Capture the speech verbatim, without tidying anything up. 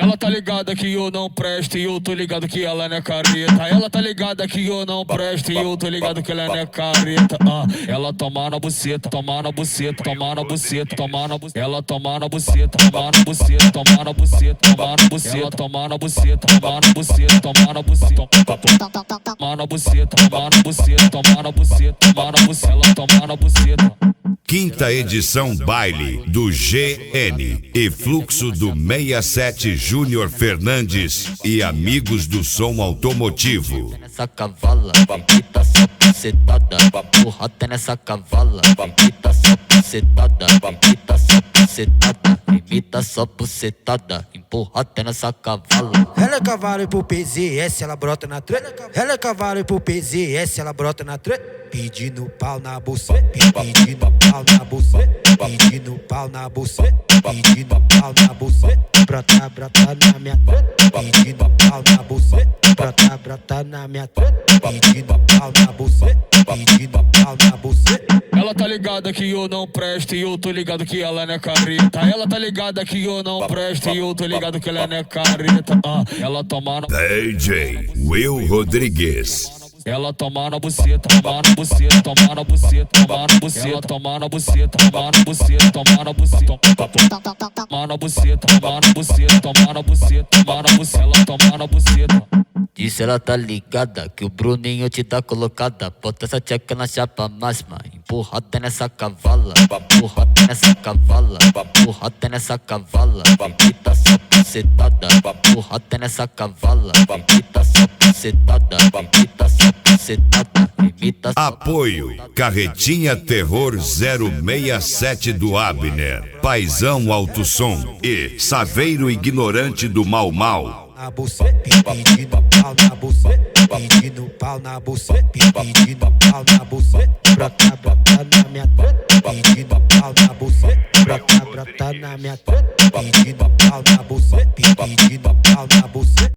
Ela tá ligada que eu não presto e eu tô ligado que ela não é careta. Ela tá ligada que eu não presto e eu tô ligado que ela não é careta. Ah, ela toma na buceta, toma na buceta, toma na buceta, toma na buceta. Ela toma na buceta, toma na buceta, toma na buceta, toma na buceta. Ela toma na buceta, toma na buceta, toma na buceta. Toma na buceta, toma na buceta, toma na buceta, toma na buceta. Ela toma na buceta. Quinta edição Baile do G N e Fluxo do sessenta e sete Júnior Fernandes e amigos do som automotivo. Nessa cavala, tá só pucetada, porrada nessa cavala, tá só pucetada, tá só pucetada, imita só pucetada, empurrada nessa cavala. Ela é cavalo e pro P Z S, ela brota na treta. Ela é cavalo e pro P Z S, ela brota na treta. Pedindo pau na buceta, pedindo pau na buceta, pedindo pau na buceta, pedindo pau na buceta. Brota, brota na minha treta, pedindo pau na buceta. Brota, brota na minha treta, pedindo pau na buceta, pedindo pau na buceta. Ela tá ligada que eu não presto e eu tô ligado que ela não é careta. Ela tá ligada que eu não presto e eu tô ligado que ela não é careta. Ah, ela toma na... D J Will Rodrigues. Ela toma na buceta, toma na buceta, toma na buceta, toma na buceta. Ela toma na buceta, toma na buceta, toma na buceta. Toma na buceta, toma na buceta, toma na buceta, toma na buceta. Ela toma na buceta. Disse ela tá ligada que o Bruninho te dá colocada. Bota essa tcheca na chapa máxima, empurrada nessa cavala, empurrada nessa cavala, empurrada nessa cavala. Imita só pucetada, empurrada nessa cavala, imita só pucetada, imita só pucetada, imita só. Apoio Carretinha Terror zero seis sete do Abner, Paizão Alto Som e Saveiro Ignorante do Mau Mau. Na buceta, pedindo pau na buceta, pedindo pau na buceta, pedindo pau na buceta. Brota, brota na minha treta, pedindo pau na buceta. Brota, brota na minha treta, pedindo pau na buceta, pedindo pau na buceta.